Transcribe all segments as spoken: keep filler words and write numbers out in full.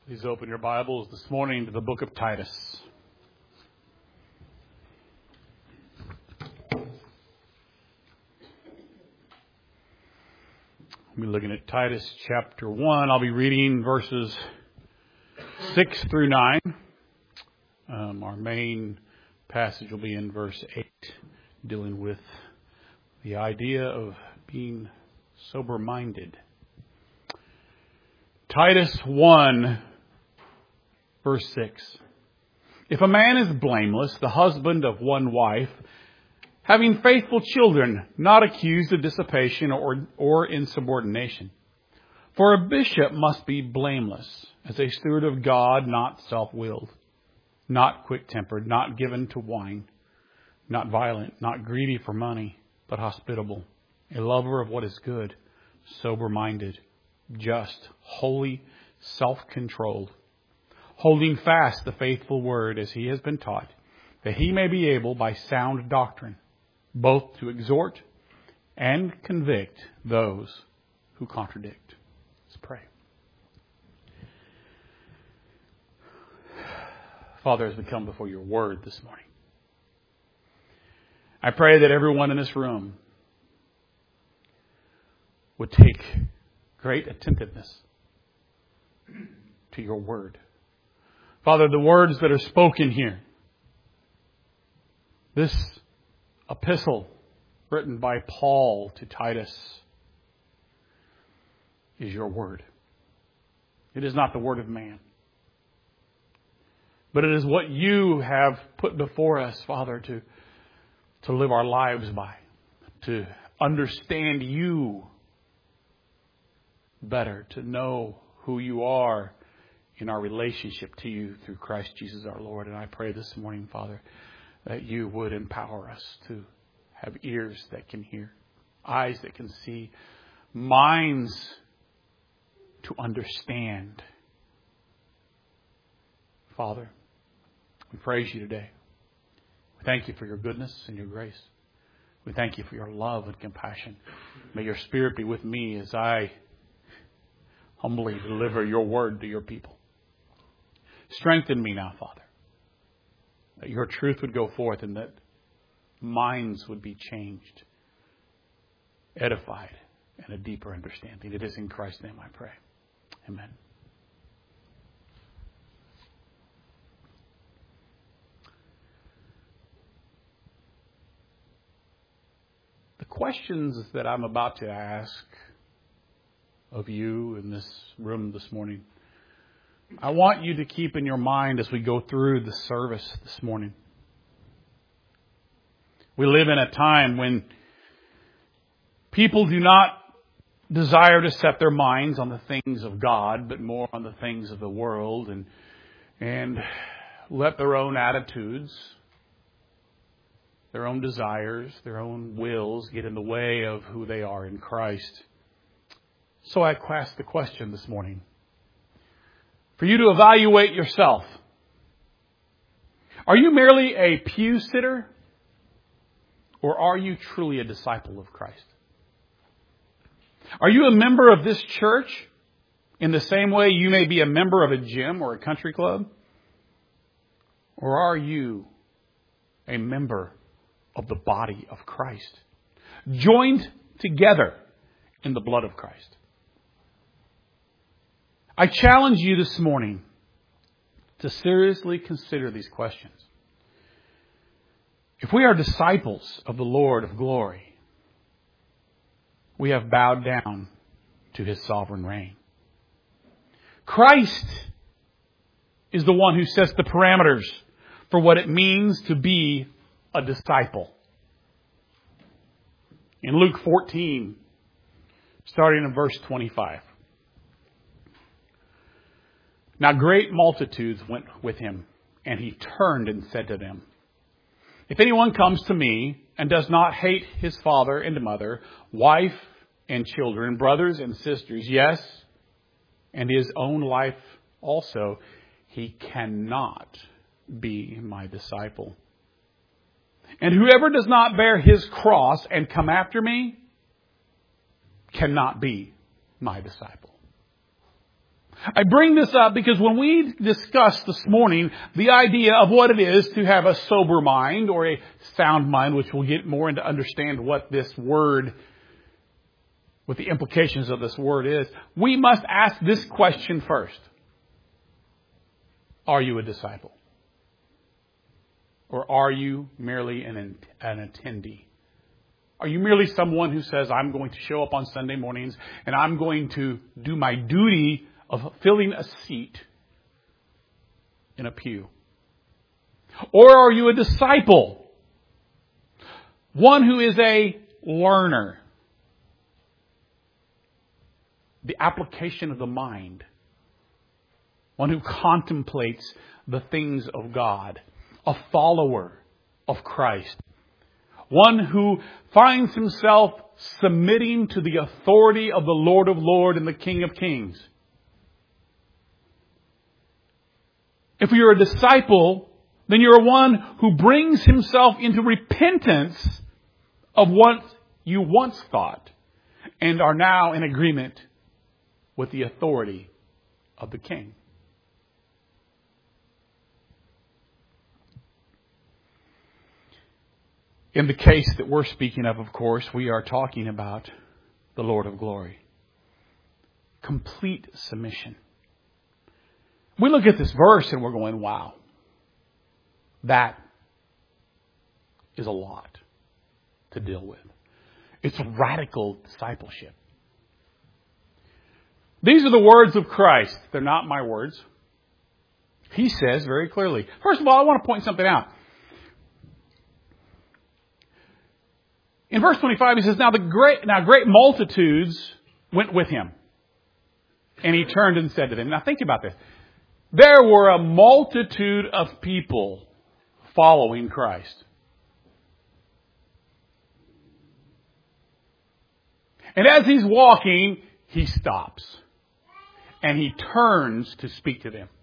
Please open your Bibles this morning to the book of Titus. We'll be looking at Titus chapter one. I'll be reading verses six through nine. Um, our main passage will be in verse eight, dealing with the idea of being sober-minded. Titus one, verse six. If a man is blameless, the husband of one wife, having faithful children, not accused of dissipation or, or insubordination. For a bishop must be blameless, as a steward of God, not self-willed, not quick-tempered, not given to wine, not violent, not greedy for money, but hospitable, a lover of what is good, sober-minded, just, holy, self-controlled, holding fast the faithful word as he has been taught, that he may be able by sound doctrine both to exhort and convict those who contradict. Let's pray. Father, as we come before your word this morning, I pray that everyone in this room would take great attentiveness to your word. Father, the words that are spoken here, this epistle written by Paul to Titus, is your word. It is not the word of man, but it is what you have put before us, Father, to, to live our lives by, to understand you better, to know who you are in our relationship to you through Christ Jesus our Lord. And I pray this morning, Father, that you would empower us to have ears that can hear, eyes that can see, minds to understand. Father, we praise you today. We thank you for your goodness and your grace. We thank you for your love and compassion. May your Spirit be with me as I humbly deliver your word to your people. Strengthen me now, Father, that your truth would go forth and that minds would be changed, edified, and a deeper understanding. It is in Christ's name I pray. Amen. The questions that I'm about to ask of you in this room this morning, I want you to keep in your mind as we go through the service this morning. We live in a time when people do not desire to set their minds on the things of God, but more on the things of the world, and and let their own attitudes, their own desires, their own wills get in the way of who they are in Christ. So I ask the question this morning, for you to evaluate yourself. Are you merely a pew sitter, or are you truly a disciple of Christ? Are you a member of this church in the same way you may be a member of a gym or a country club? Or are you a member of the body of Christ, joined together in the blood of Christ? I challenge you this morning to seriously consider these questions. If we are disciples of the Lord of glory, we have bowed down to his sovereign reign. Christ is the one who sets the parameters for what it means to be a disciple. In Luke fourteen, starting in verse twenty-five. Now great multitudes went with him, and he turned and said to them, if anyone comes to me and does not hate his father and mother, wife and children, brothers and sisters, yes, and his own life also, he cannot be my disciple. And whoever does not bear his cross and come after me cannot be my disciple. I bring this up because when we discussed this morning the idea of what it is to have a sober mind or a sound mind, which we'll get more into understand what this word, what the implications of this word is, we must ask this question first. Are you a disciple? Or are you merely an, an attendee? Are you merely someone who says, I'm going to show up on Sunday mornings and I'm going to do my duty of filling a seat in a pew? Or are you a disciple? One who is a learner. The application of the mind. One who contemplates the things of God. A follower of Christ. One who finds himself submitting to the authority of the Lord of Lords and the King of Kings. If you're a disciple, then you're one who brings himself into repentance of what you once thought and are now in agreement with the authority of the King. In the case that we're speaking of, of course, we are talking about the Lord of glory. Complete submission. We look at this verse and we're going, wow, that is a lot to deal with. It's radical discipleship. These are the words of Christ. They're not my words. He says very clearly. First of all, I want to point something out. In verse twenty-five, he says, Now the great, now great multitudes went with him. And he turned and said to them, now think about this. There were a multitude of people following Christ. And as he's walking, he stops. And he turns to speak to them.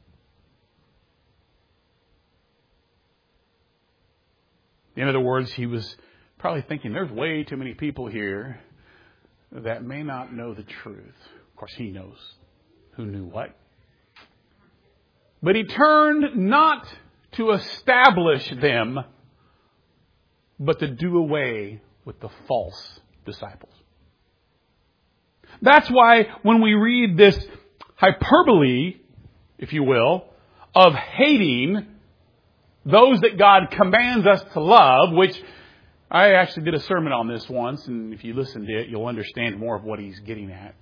In other words, he was probably thinking, there's way too many people here that may not know the truth. Of course, he knows who knew what. But he turned not to establish them, but to do away with the false disciples. That's why when we read this hyperbole, if you will, of hating those that God commands us to love, which I actually did a sermon on this once, and if you listen to it, you'll understand more of what he's getting at.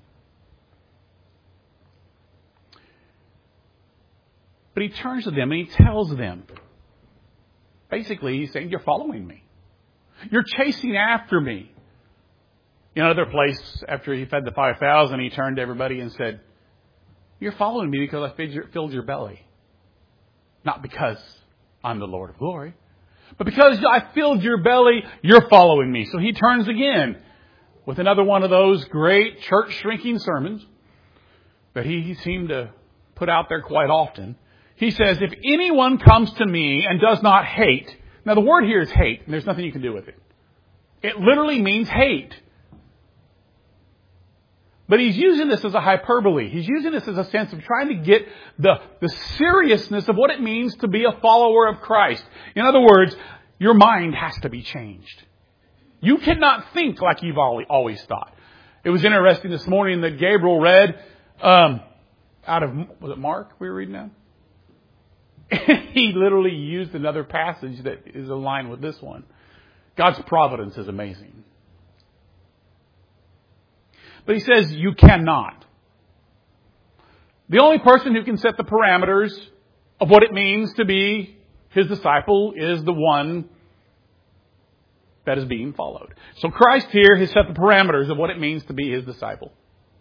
But he turns to them and he tells them, basically he's saying, you're following me. You're chasing after me. In another place, after he fed the five thousand, he turned to everybody and said, you're following me because I filled your, filled your belly. Not because I'm the Lord of glory. But because I filled your belly, you're following me. So he turns again with another one of those great church shrinking sermons that he seemed to put out there quite often. He says, if anyone comes to me and does not hate. Now the word here is hate, and there's nothing you can do with it. It literally means hate. But he's using this as a hyperbole. He's using this as a sense of trying to get the, the seriousness of what it means to be a follower of Christ. In other words, your mind has to be changed. You cannot think like you've always thought. It was interesting this morning that Gabriel read um, out of, was it Mark we were reading now? He literally used another passage that is aligned with this one. God's providence is amazing. But he says, you cannot. The only person who can set the parameters of what it means to be his disciple is the one that is being followed. So Christ here has set the parameters of what it means to be his disciple.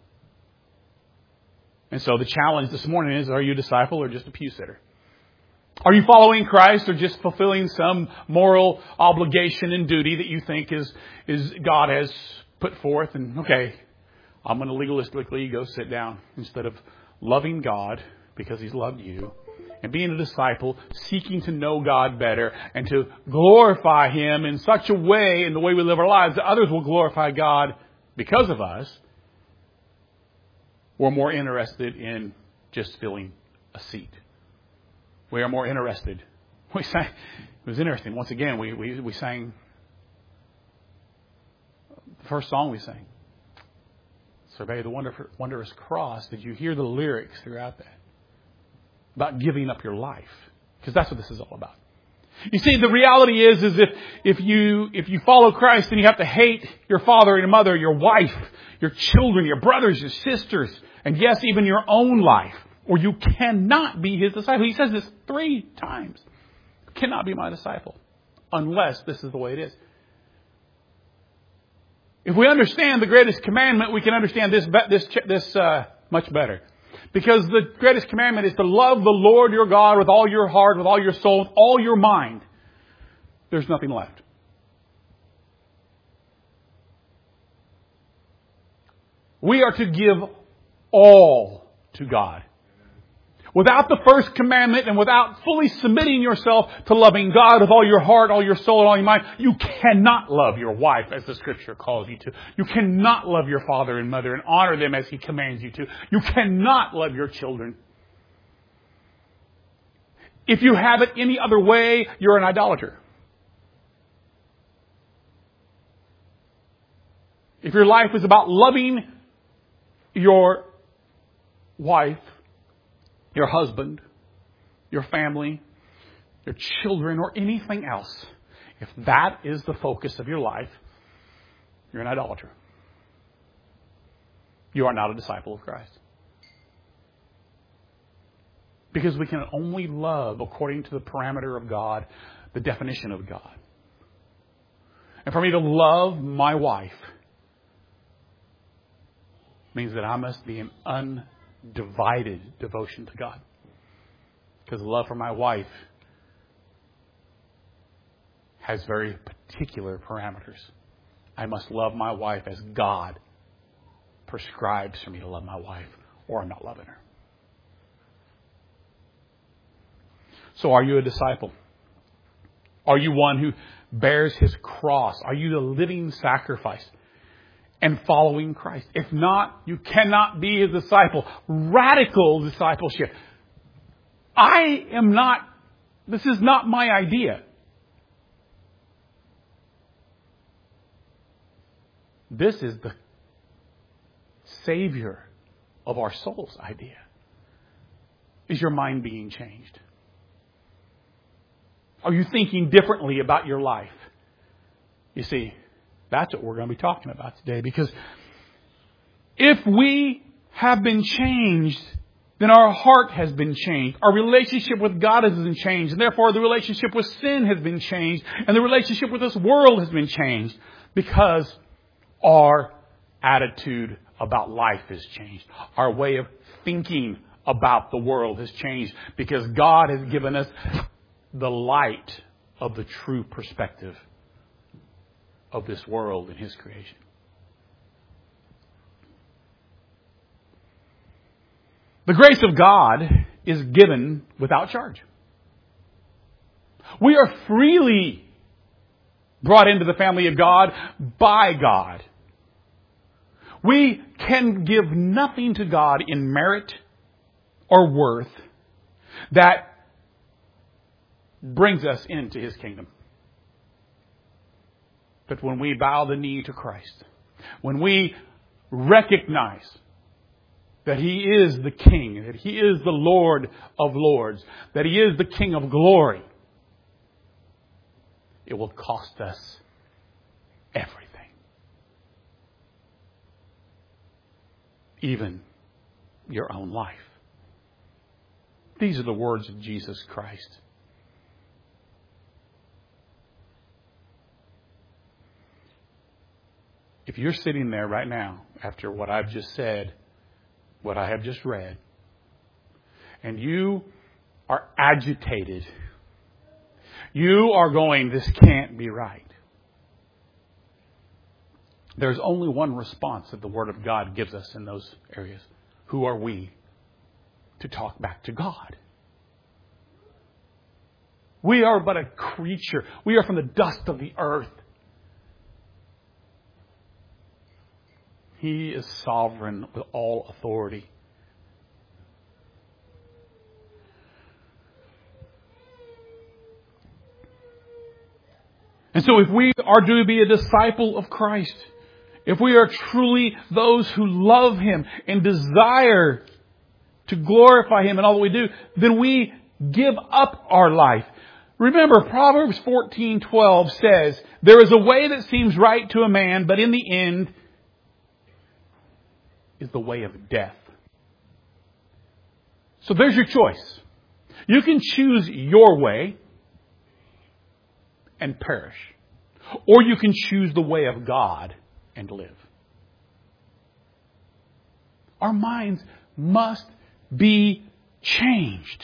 And so the challenge this morning is, are you a disciple or just a pew sitter? Are you following Christ or just fulfilling some moral obligation and duty that you think is, is God has put forth? And okay, I'm going to legalistically go sit down instead of loving God because he's loved you and being a disciple, seeking to know God better and to glorify him in such a way in the way we live our lives that others will glorify God because of us. we're more interested in just filling a seat. We are more interested. We sang, it was interesting. Once again, we, we, we sang the first song we sang. Survey the wonderful, wondrous cross. Did you hear the lyrics throughout that? About giving up your life. Because that's what this is all about. You see, the reality is, is if, if you, if you follow Christ, then you have to hate your father and your mother, your wife, your children, your brothers, your sisters, and yes, even your own life, or you cannot be His disciple. He says this three times. You cannot be my disciple unless this is the way it is. If we understand the greatest commandment, we can understand this this this uh, much better. Because the greatest commandment is to love the Lord your God with all your heart, with all your soul, with all your mind. There's nothing left. We are to give all to God. Without the first commandment and without fully submitting yourself to loving God with all your heart, all your soul, and all your mind, you cannot love your wife as the Scripture calls you to. You cannot love your father and mother and honor them as He commands you to. You cannot love your children. If you have it any other way, you're an idolater. If your life is about loving your wife, your husband, your family, your children, or anything else, if that is the focus of your life, you're an idolater. You are not a disciple of Christ. Because we can only love according to the parameter of God, the definition of God. And for me to love my wife means that I must be an undivided devotion to God. Because love for my wife has very particular parameters. I must love my wife as God prescribes for me to love my wife, or I'm not loving her. So are you a disciple? Are you one who bears His cross? Are you the living sacrifice and following Christ? If not, you cannot be His disciple. Radical discipleship. I am not, this is not my idea. This is the Savior of our soul's idea. Is your mind being changed? Are you thinking differently about your life? You see, that's what we're going to be talking about today. Because if we have been changed, then our heart has been changed. Our relationship with God has been changed. And therefore the relationship with sin has been changed. And the relationship with this world has been changed. Because our attitude about life has changed. Our way of thinking about the world has changed. Because God has given us the light of the true perspective of this world and His creation. The grace of God is given without charge. We are freely brought into the family of God by God. We can give nothing to God in merit or worth that brings us into His kingdom. But when we bow the knee to Christ, when we recognize that He is the King, that He is the Lord of Lords, that He is the King of glory, it will cost us everything. Even your own life. These are the words of Jesus Christ. If you're sitting there right now, after what I've just said, what I have just read, and you are agitated, you are going, this can't be right. There's only one response that the Word of God gives us in those areas. Who are we to talk back to God? We are but a creature. We are from the dust of the earth. He is sovereign with all authority. And so if we are to be a disciple of Christ, if we are truly those who love Him and desire to glorify Him in all that we do, then we give up our life. Remember, Proverbs fourteen twelve says, there is a way that seems right to a man, but in the end is the way of death. So there's your choice. You can choose your way and perish. Or you can choose the way of God and live. Our minds must be changed.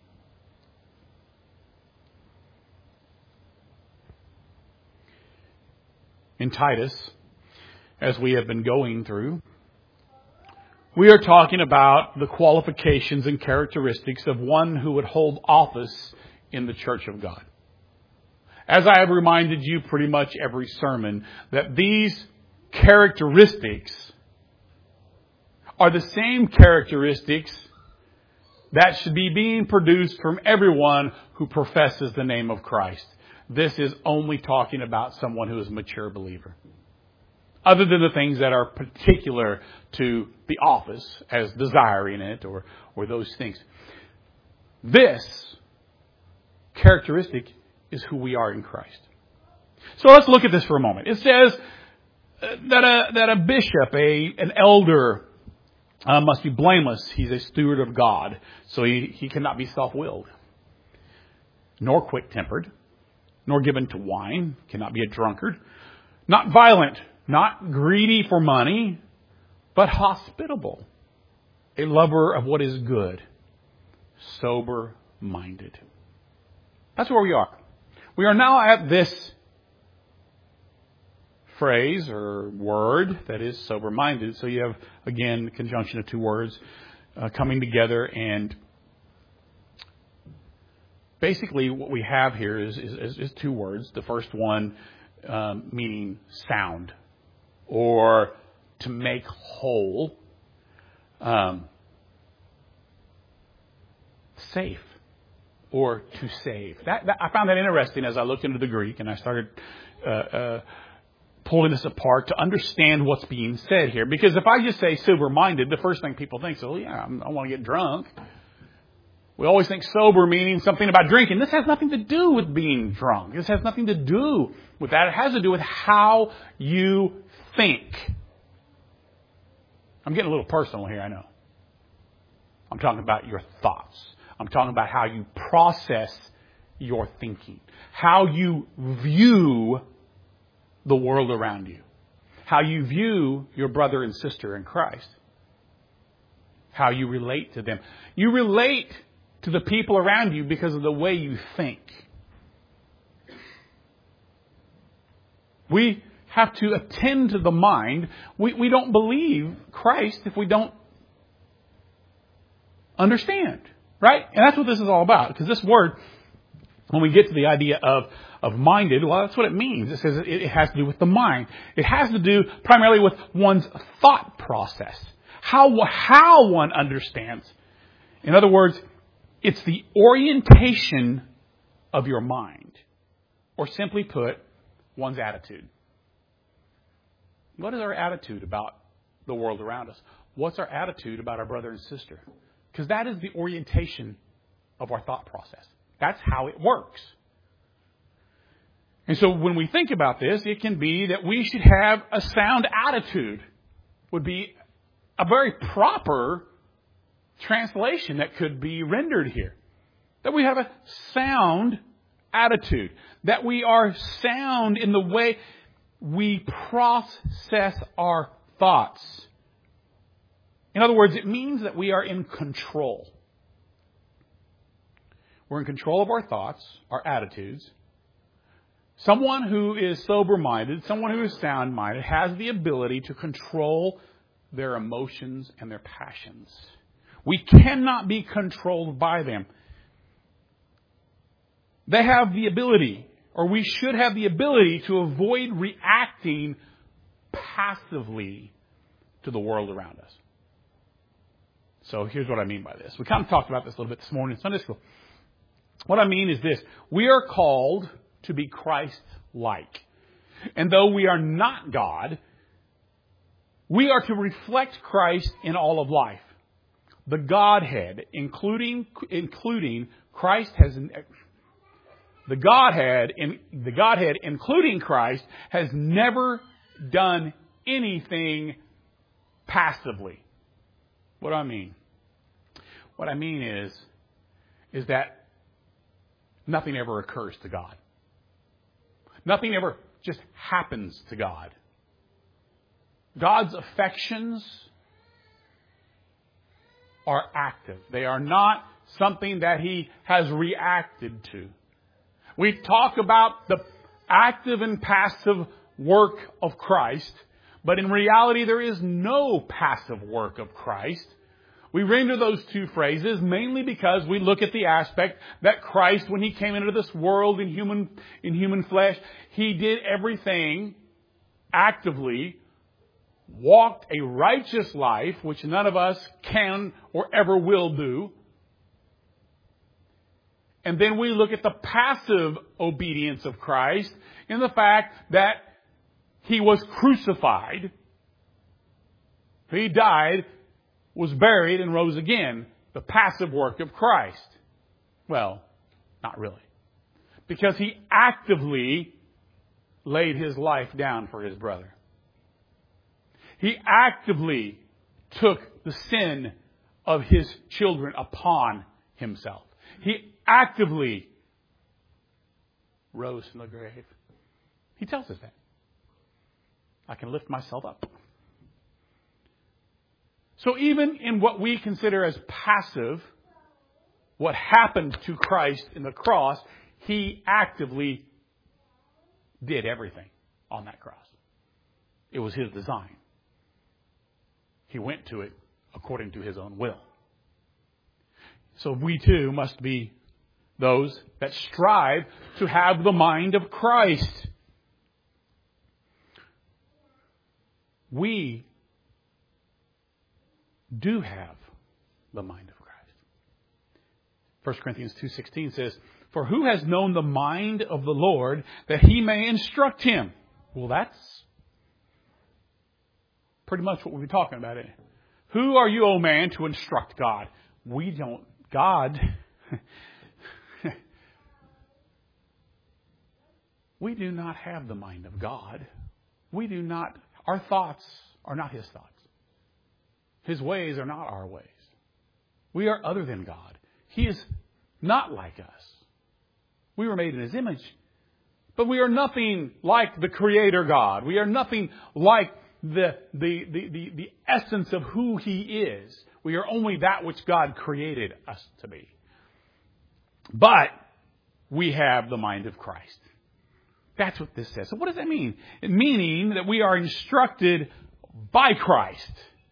In Titus, as we have been going through, we are talking about the qualifications and characteristics of one who would hold office in the church of God. As I have reminded you pretty much every sermon, that these characteristics are the same characteristics that should be being produced from everyone who professes the name of Christ. This is only talking about someone who is a mature believer. Other than the things that are particular to the office as desiring it or, or those things. This characteristic is who we are in Christ. So let's look at this for a moment. It says that a, that a bishop, a, an elder, uh, must be blameless. He's a steward of God. So he, he cannot be self-willed, nor quick-tempered, nor given to wine, cannot be a drunkard, not violent, not greedy for money, but hospitable, a lover of what is good, sober-minded. That's where we are. We are now at this phrase or word that is sober-minded. So you have, again, the conjunction of two words uh, coming together. And basically what we have here is, is, is two words. The first one um, meaning sound or to make whole, um, safe. Or to save. That, that I found that interesting as I looked into the Greek and I started uh, uh, pulling this apart to understand what's being said here. Because if I just say sober-minded, the first thing people think is, oh yeah, I want to get drunk. We always think sober meaning something about drinking. This has nothing to do with being drunk. This has nothing to do with that. It has to do with how you think. I'm getting a little personal here, I know. I'm talking about your thoughts. I'm talking about how you process your thinking. How you view the world around you. How you view your brother and sister in Christ. How you relate to them. You relate to the people around you because of the way you think. We have to attend to the mind. We, we don't believe Christ if we don't understand. Right? And that's what this is all about. Because this word, when we get to the idea of, of minded, well, that's what it means. It says it, it has to do with the mind. It has to do primarily with one's thought process. How, how one understands. In other words, it's the orientation of your mind. Or simply put, one's attitude. What is our attitude about the world around us? What's our attitude about our brother and sister? Because that is the orientation of our thought process. That's how it works. And so when we think about this, it can be that we should have a sound attitude. Would be a very proper translation that could be rendered here. That we have a sound attitude. That we are sound in the way we process our thoughts. In other words, it means that we are in control. We're in control of our thoughts, our attitudes. Someone who is sober-minded, someone who is sound-minded, has the ability to control their emotions and their passions. We cannot be controlled by them. They have the ability, or we should have the ability, to avoid reacting passively to the world around us. So here's what I mean by this. We kind of talked about this a little bit this morning in Sunday school. What I mean is this. We are called to be Christ-like. And though we are not God, we are to reflect Christ in all of life. The Godhead, including including Christ, has the Godhead, in, the Godhead, including Christ, has never done anything passively. What do I mean? What I mean is, is that nothing ever occurs to God. Nothing ever just happens to God. God's affections are active. They are not something that He has reacted to. We talk about the active and passive work of Christ, but in reality there is no passive work of Christ. We render those two phrases mainly because we look at the aspect that Christ, when He came into this world in human, in human flesh, He did everything actively, walked a righteous life, which none of us can or ever will do. And then we look at the passive obedience of Christ in the fact that He was crucified. He died, was buried, and rose again. The passive work of Christ. Well, not really. Because He actively laid His life down for His brother. He actively took the sin of His children upon Himself. He actively rose from the grave. He tells us that. I can lift myself up. So even in what we consider as passive, what happened to Christ in the cross, He actively did everything on that cross. It was His design. He went to it according to His own will. So we too must be those that strive to have the mind of Christ. We do have the mind of Christ. First Corinthians two sixteen says, "For who has known the mind of the Lord that He may instruct him?" Well, that's pretty much what we'll be talking about. Isn't it? Who are you, O man, to instruct God? We don't. God. We do not have the mind of God. We do not. Our thoughts are not His thoughts. His ways are not our ways. We are other than God. He is not like us. We were made in His image. But we are nothing like the Creator God. We are nothing like the, the, the, the, the essence of who He is. We are only that which God created us to be. But we have the mind of Christ. That's what this says. So what does that mean? It meaning that we are instructed by Christ.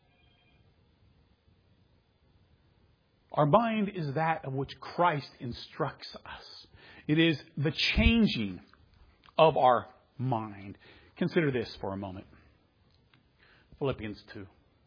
Our mind is that of which Christ instructs us. It is the changing of our mind. Consider this for a moment. Philippians two.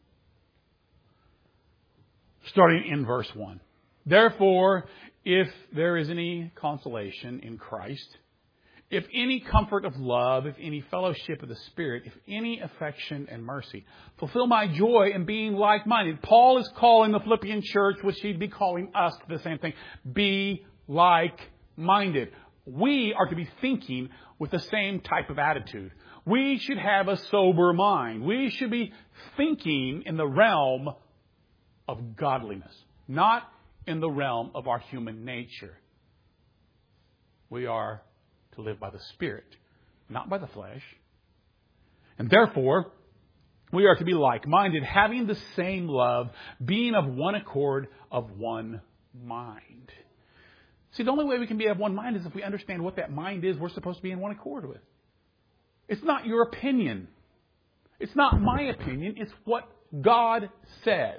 Starting in verse one. Therefore, if there is any consolation in Christ, if any comfort of love, if any fellowship of the Spirit, if any affection and mercy, fulfill my joy in being like-minded. Paul is calling the Philippian church, which he'd be calling us, to the same thing. Be like-minded. We are to be thinking with the same type of attitude. We should have a sober mind. We should be thinking in the realm of godliness, not in the realm of our human nature. We are to live by the Spirit, not by the flesh. And therefore, we are to be like-minded, having the same love, being of one accord, of one mind. See, the only way we can be of one mind is if we understand what that mind is we're supposed to be in one accord with. It's not your opinion. It's not my opinion. It's what God says.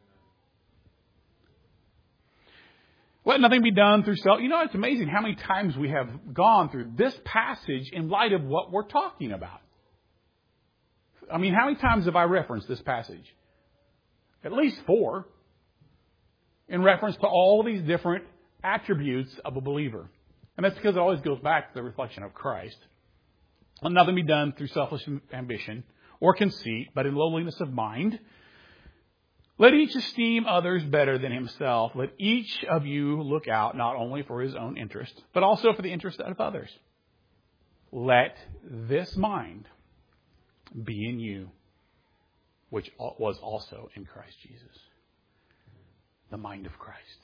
Let nothing be done through self. You know, it's amazing how many times we have gone through this passage in light of what we're talking about. I mean, how many times have I referenced this passage? At least four. In reference to all these different attributes of a believer. And that's because it always goes back to the reflection of Christ. Let nothing be done through selfish ambition or conceit, but in lowliness of mind. Let each esteem others better than himself. Let each of you look out not only for his own interest, but also for the interest of others. Let this mind be in you, which was also in Christ Jesus. The mind of Christ.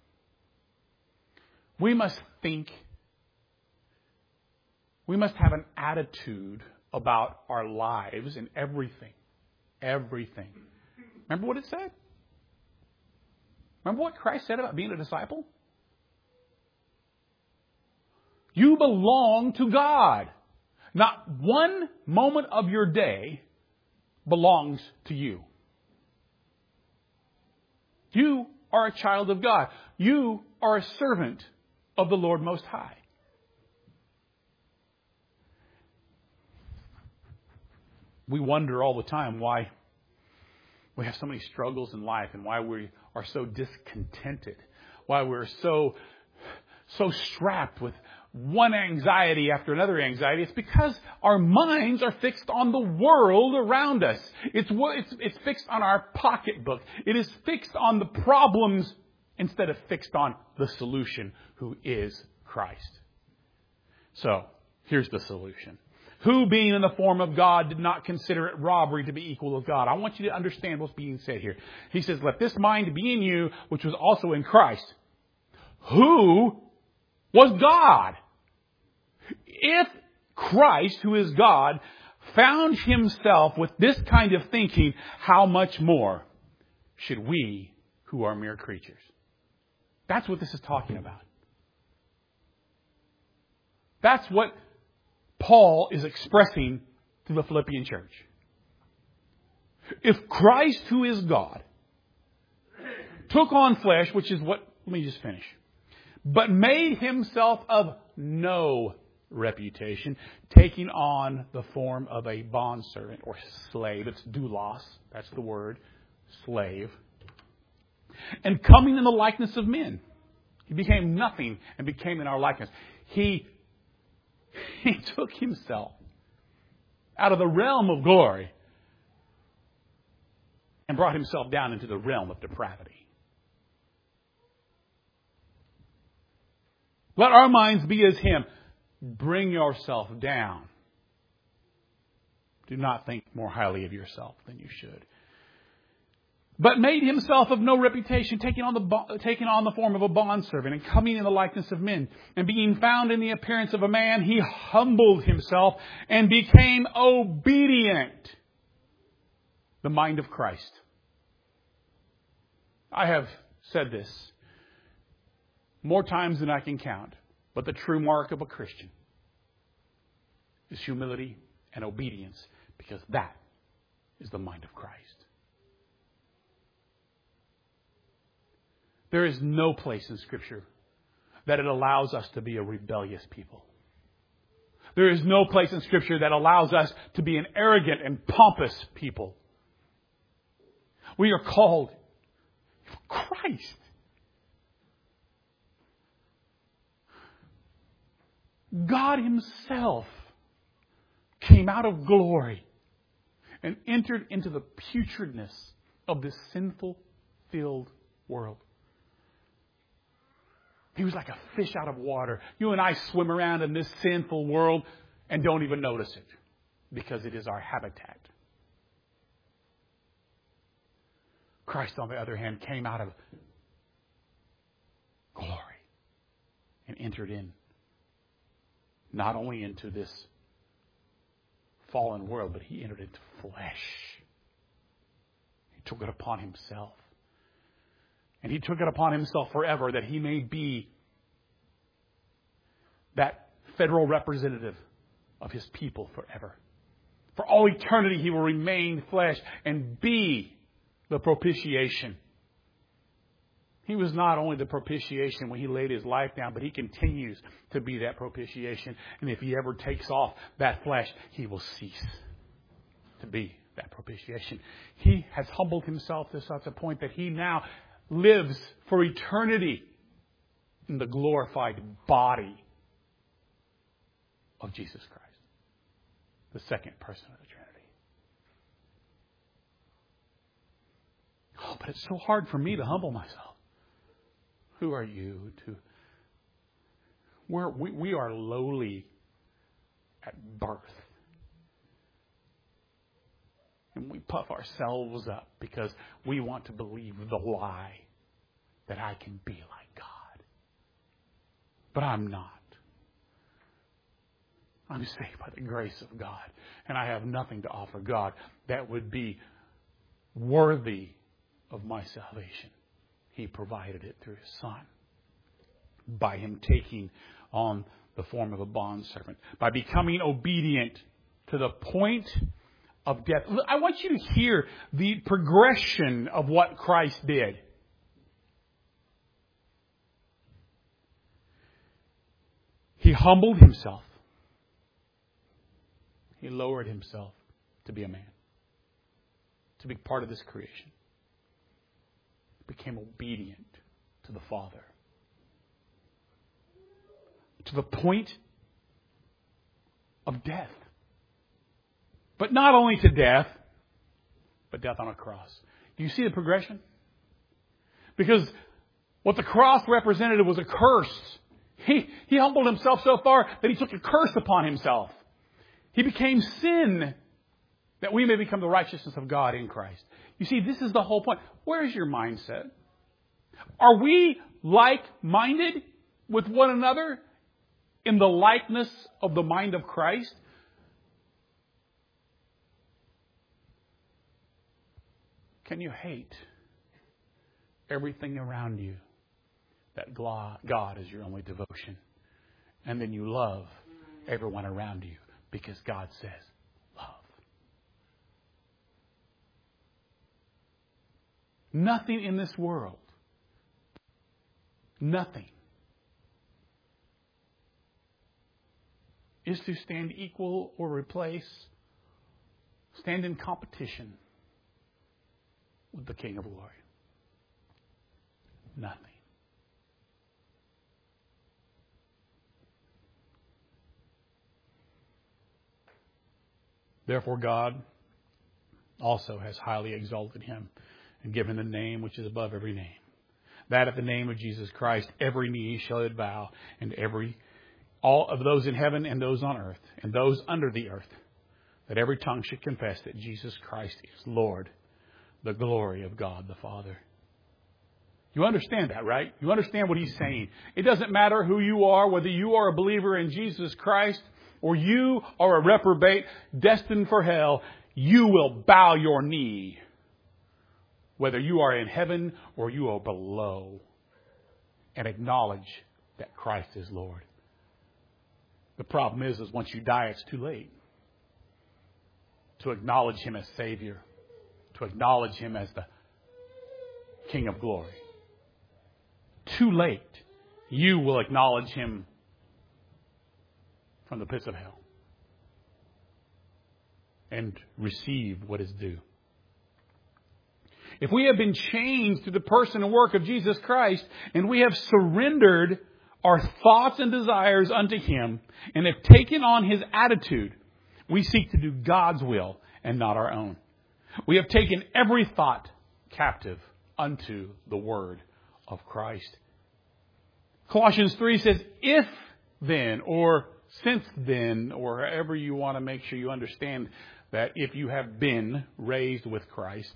We must think, we must have an attitude about our lives and everything. Everything. Remember what it said? Remember what Christ said about being a disciple? You belong to God. Not one moment of your day belongs to you. You are a child of God. You are a servant of the Lord Most High. We wonder all the time why we have so many struggles in life and why we are so discontented. Why we're so, so strapped with one anxiety after another anxiety. It's because our minds are fixed on the world around us. It's, it's, it's fixed on our pocketbook. It is fixed on the problems instead of fixed on the solution, who is Christ. So, here's the solution. Who, being in the form of God, did not consider it robbery to be equal with God. I want you to understand what's being said here. He says, let this mind be in you, which was also in Christ, who was God. If Christ, who is God, found himself with this kind of thinking, how much more should we, who are mere creatures? That's what this is talking about. That's what Paul is expressing to the Philippian church. If Christ, who is God, took on flesh, which is what, let me just finish, but made himself of no reputation, taking on the form of a bondservant or slave. It's doulos, that's the word, slave. And coming in the likeness of men. He became nothing and became in our likeness. He, he took himself out of the realm of glory and brought himself down into the realm of depravity. Let our minds be as him. Bring yourself down. Do not think more highly of yourself than you should. But made himself of no reputation, taking on the taking on the form of a bondservant and coming in the likeness of men. And being found in the appearance of a man, he humbled himself and became obedient. The mind of Christ. I have said this more times than I can count. But the true mark of a Christian is humility and obedience, because that is the mind of Christ. There is no place in Scripture that it allows us to be a rebellious people. There is no place in Scripture that allows us to be an arrogant and pompous people. We are called Christ. God himself came out of glory and entered into the putridness of this sinful-filled world. He was like a fish out of water. You and I swim around in this sinful world and don't even notice it because it is our habitat. Christ, on the other hand, came out of glory and entered in not only into this fallen world, but he entered into flesh. He took it upon himself. And he took it upon himself forever that he may be that federal representative of his people forever. For all eternity he will remain flesh and be the propitiation. He was not only the propitiation when he laid his life down, but he continues to be that propitiation. And if he ever takes off that flesh, he will cease. to be that propitiation. He has humbled himself to such a point that he now lives for eternity in the glorified body of Jesus Christ, the second person of the Trinity. Oh, but it's so hard for me to humble myself. Who are you to... We're, we, we are lowly at birth. And we puff ourselves up because we want to believe the lie that I can be like God. But I'm not. I'm saved by the grace of God. And I have nothing to offer God that would be worthy of my salvation. He provided it through His Son. By Him taking on the form of a bondservant. By becoming obedient to the point of death. I want you to hear the progression of what Christ did. He humbled Himself. He lowered Himself to be a man. To be part of this creation. Became obedient to the Father. To the point of death. But not only to death, but death on a cross. Do you see the progression? Because what the cross represented was a curse. He, he humbled Himself so far that He took a curse upon Himself. He became sin that we may become the righteousness of God in Christ. You see, this is the whole point. Where is your mindset? Are we like-minded with one another in the likeness of the mind of Christ? Can you hate everything around you that God is your only devotion? And then you love everyone around you because God says, love. Nothing in this world, nothing, is to stand equal or replace, stand in competition with the King of Glory. Nothing. Therefore God also has highly exalted Him and given the name which is above every name, that at the name of Jesus Christ every knee shall bow, and every all of those in heaven and those on earth and those under the earth, that every tongue should confess that Jesus Christ is Lord, the glory of God the Father. You understand that, right? You understand what He's saying. It doesn't matter who you are, whether you are a believer in Jesus Christ or you are a reprobate destined for hell, you will bow your knee, whether you are in heaven or you are below, and acknowledge that Christ is Lord. The problem is, is once you die, it's too late to acknowledge Him as Savior, to acknowledge Him as the King of Glory. Too late. You will acknowledge Him from the pits of hell and receive what is due. If we have been changed to the person and work of Jesus Christ, and we have surrendered our thoughts and desires unto Him, and have taken on His attitude, we seek to do God's will and not our own. We have taken every thought captive unto the word of Christ. Colossians three says, if then, or since then, or however you want to make sure you understand that if you have been raised with Christ,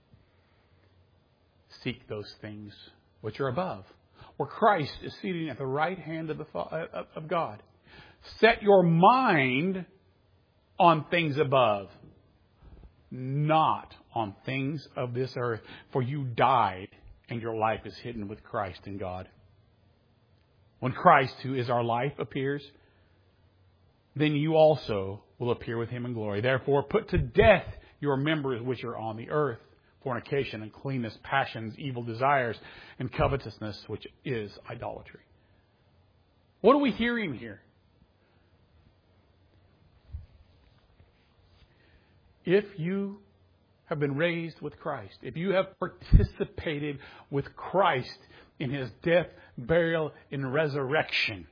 seek those things which are above, where Christ is seated at the right hand of, the, of God. Set your mind on things above, not on things of this earth, for you died and your life is hidden with Christ in God. When Christ, who is our life, appears, then you also will appear with Him in glory. Therefore, put to death your members which are on the earth, fornication, uncleanness, passions, evil desires, and covetousness, which is idolatry. What are we hearing here? If you have been raised with Christ, if you have participated with Christ in His death, burial, and resurrection,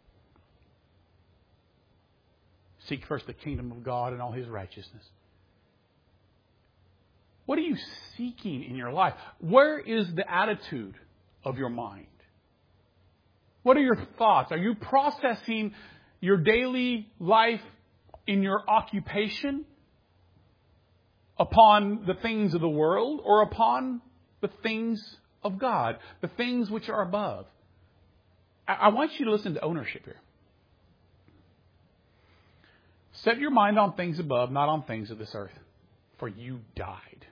seek first the kingdom of God and all His righteousness. What are you seeking in your life? Where is the attitude of your mind? What are your thoughts? Are you processing your daily life in your occupation upon the things of the world or upon the things of God, the things which are above? I want you to listen to ownership here. Set your mind on things above, not on things of this earth, for you died.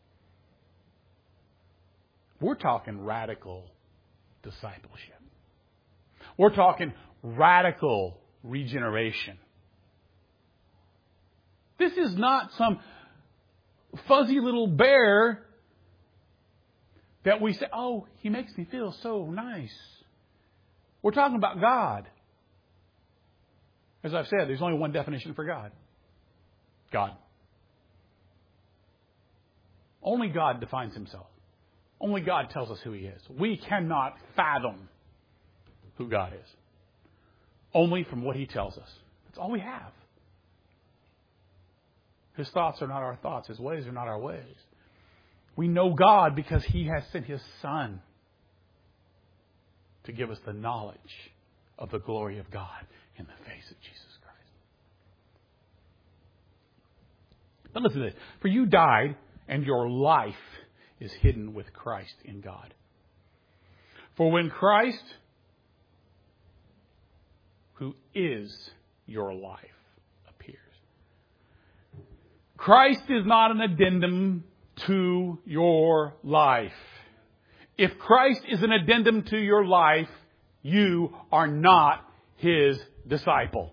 We're talking radical discipleship. We're talking radical regeneration. This is not some fuzzy little bear that we say, oh, he makes me feel so nice. We're talking about God. As I've said, there's only one definition for God. God. Only God defines Himself. Only God tells us who He is. We cannot fathom who God is. Only from what He tells us. That's all we have. His thoughts are not our thoughts. His ways are not our ways. We know God because He has sent His Son to give us the knowledge of the glory of God in the face of Jesus Christ. But listen to this. For you died, and your life is hidden with Christ in God. For when Christ, who is your life, appears. Christ is not an addendum to your life. If Christ is an addendum to your life, you are not His disciple.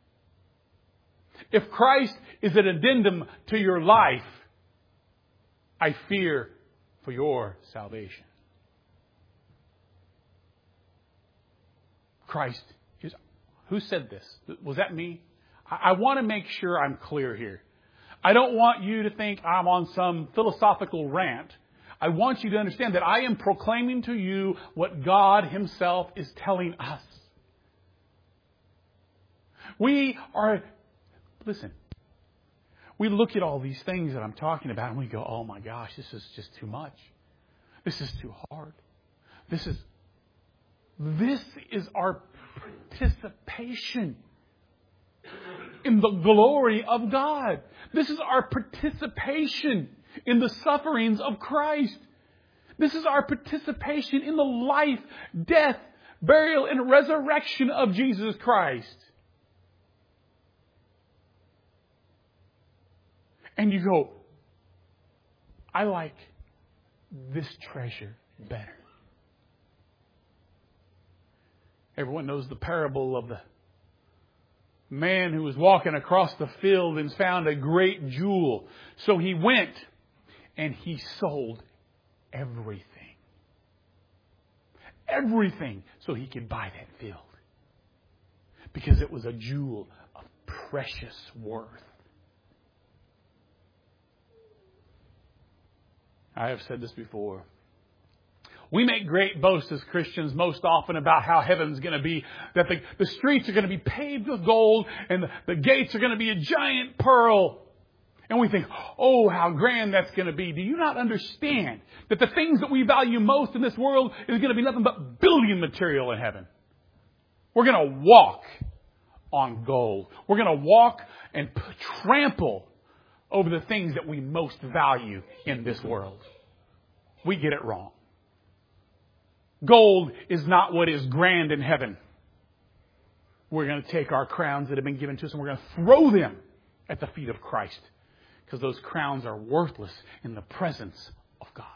If Christ is an addendum to your life, I fear for your salvation. Christ is... Who said this? Was that me? I, I want to make sure I'm clear here. I don't want you to think I'm on some philosophical rant. I want you to understand that I am proclaiming to you what God Himself is telling us. We are... Listen. We look at all these things that I'm talking about and we go, oh my gosh, this is just too much. This is too hard. This is, this is our participation in the glory of God. This is our participation in the sufferings of Christ. This is our participation in the life, death, burial, and resurrection of Jesus Christ. And you go, I like this treasure better. Everyone knows the parable of the man who was walking across the field and found a great jewel. So he went and he sold everything. Everything so he could buy that field. Because it was a jewel of precious worth. I have said this before. We make great boasts as Christians most often about how heaven's going to be, that the, the streets are going to be paved with gold and the, the gates are going to be a giant pearl. And we think, oh, how grand that's going to be. Do you not understand that the things that we value most in this world is going to be nothing but building material in heaven? We're going to walk on gold. We're going to walk and p- trample over the things that we most value in this world. We get it wrong. Gold is not what is grand in heaven. We're going to take our crowns that have been given to us and we're going to throw them at the feet of Christ. Because those crowns are worthless in the presence of God.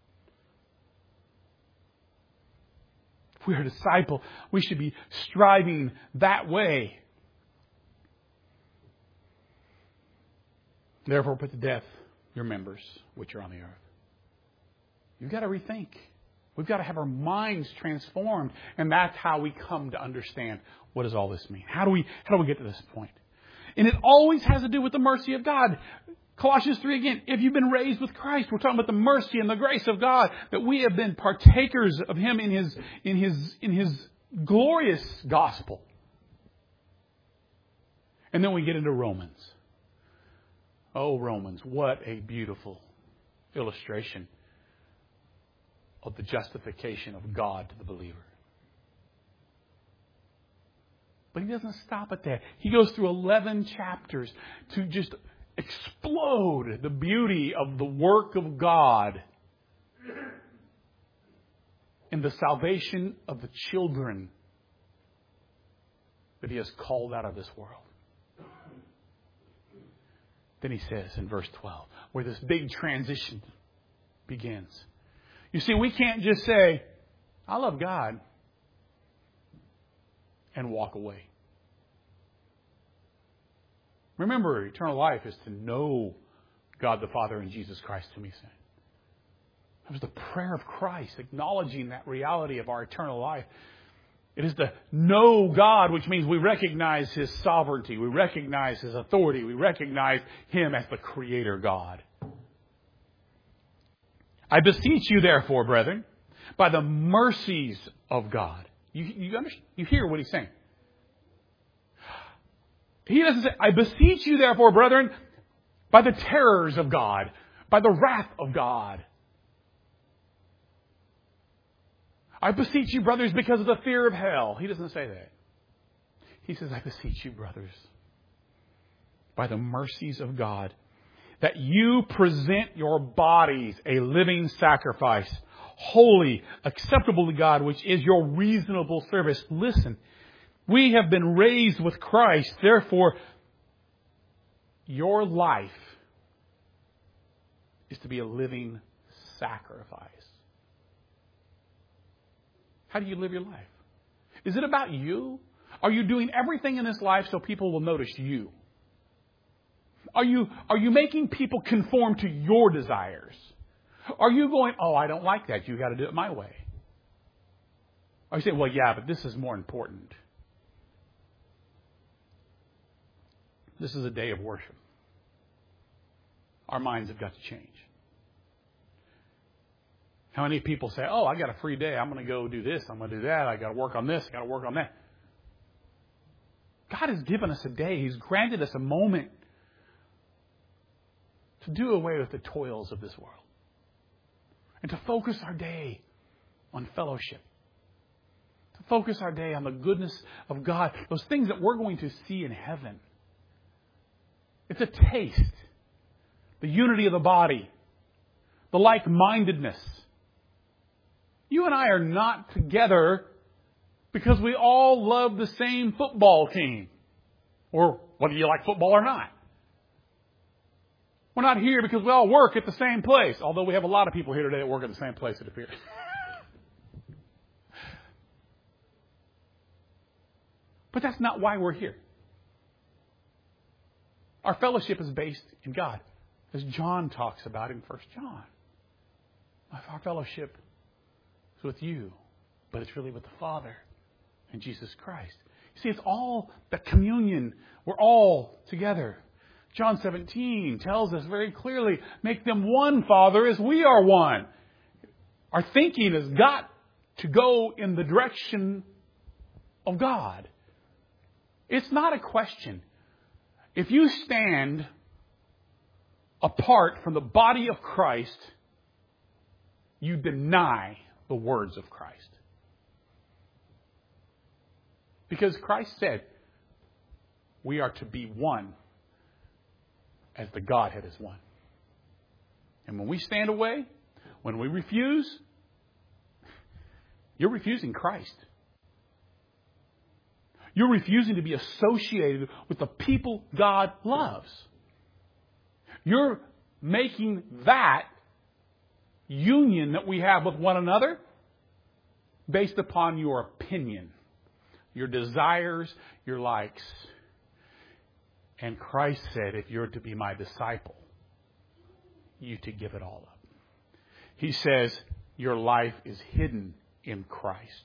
If we're a disciple, we should be striving that way. Therefore, put to death your members which are on the earth. You've got to rethink. We've got to have our minds transformed. And that's how we come to understand what does all this mean. How do we, how do we get to this point? And it always has to do with the mercy of God. Colossians three again, if you've been raised with Christ, we're talking about the mercy and the grace of God, that we have been partakers of Him in His, in His, in His glorious gospel. And then we get into Romans. Oh, Romans, what a beautiful illustration of the justification of God to the believer. But he doesn't stop at that. He goes through eleven chapters to just explode the beauty of the work of God in the salvation of the children that He has called out of this world. Then he says in verse twelve, where this big transition begins. You see, we can't just say, I love God, and walk away. Remember, eternal life is to know God the Father and Jesus Christ whom He sent. It was the prayer of Christ, acknowledging that reality of our eternal life. It is to know God, which means we recognize His sovereignty. We recognize His authority. We recognize Him as the Creator God. I beseech you, therefore, brethren, by the mercies of God. You, you understand? You hear what he's saying. He doesn't say, I beseech you, therefore, brethren, by the terrors of God, by the wrath of God. I beseech you, brothers, because of the fear of hell. He doesn't say that. He says, I beseech you, brothers, by the mercies of God, that you present your bodies a living sacrifice, holy, acceptable to God, which is your reasonable service. Listen, we have been raised with Christ. Therefore, your life is to be a living sacrifice. How do you live your life? Is it about you? Are you doing everything in this life so people will notice you? Are you, are you making people conform to your desires? Are you going, oh, I don't like that. You got to do it my way. Or you say, well, yeah, but this is more important. This is a day of worship. Our minds have got to change. How many people say, oh, I got a free day. I'm going to go do this. I'm going to do that. I got to work on this. I got to work on that. God has given us a day. He's granted us a moment to do away with the toils of this world and to focus our day on fellowship, to focus our day on the goodness of God, those things that we're going to see in heaven. It's a taste, the unity of the body, the like-mindedness. You and I are not together because we all love the same football team, or whether you like football or not. We're not here because we all work at the same place, although we have a lot of people here today that work at the same place, it appears. But that's not why we're here. Our fellowship is based in God, as John talks about in First John. Our fellowship is with you, but it's really with the Father and Jesus Christ. You see, it's all the communion. We're all together. John seventeen tells us very clearly, make them one, Father, as we are one. Our thinking has got to go in the direction of God. It's not a question. If you stand apart from the body of Christ, you deny the words of Christ. Because Christ said, we are to be one as the Godhead is one. And when we stand away, when we refuse, you're refusing Christ. You're refusing to be associated with the people God loves. You're making that union that we have with one another based upon your opinion, your desires, your likes. And Christ said, if you're to be my disciple, you to give it all up. He says, your life is hidden in Christ.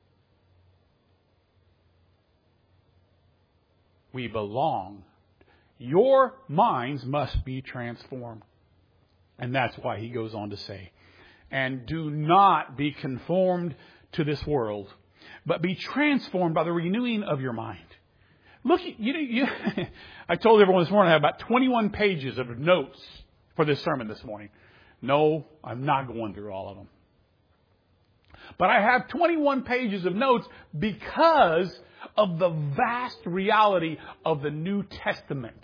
We belong. Your minds must be transformed. And that's why he goes on to say, and do not be conformed to this world, but be transformed by the renewing of your mind. Look, you know, you, I told everyone this morning I have about twenty-one pages of notes for this sermon this morning. No, I'm not going through all of them. But I have twenty-one pages of notes because of the vast reality of the New Testament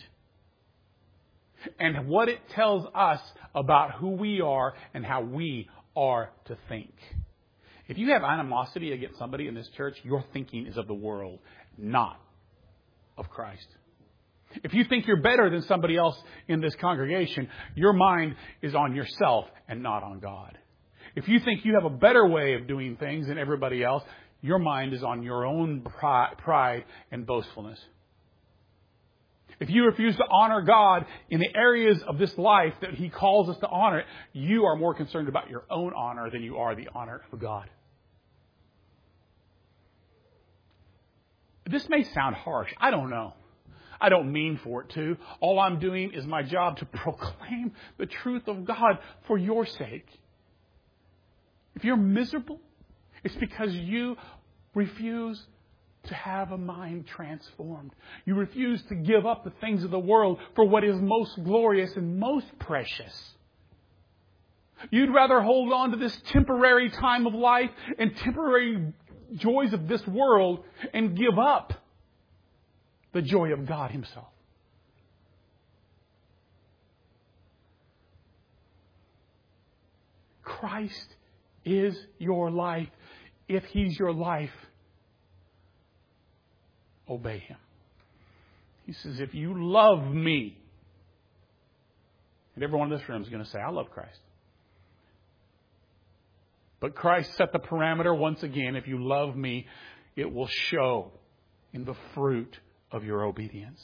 and what it tells us about who we are and how we are to think. If you have animosity against somebody in this church, your thinking is of the world, not of Christ. If you think you're better than somebody else in this congregation, your mind is on yourself and not on God. If you think you have a better way of doing things than everybody else, your mind is on your own pride and boastfulness. If you refuse to honor God in the areas of this life that He calls us to honor, you are more concerned about your own honor than you are the honor of God. This may sound harsh. I don't know. I don't mean for it to. All I'm doing is my job to proclaim the truth of God for your sake. If you're miserable, it's because you refuse to have a mind transformed. You refuse to give up the things of the world for what is most glorious and most precious. You'd rather hold on to this temporary time of life and temporary joys of this world and give up the joy of God Himself. Christ is your life. If He's your life, obey Him. He says, if you love me, and everyone in this room is going to say, I love Christ. But Christ set the parameter once again. If you love me, it will show in the fruit of your obedience.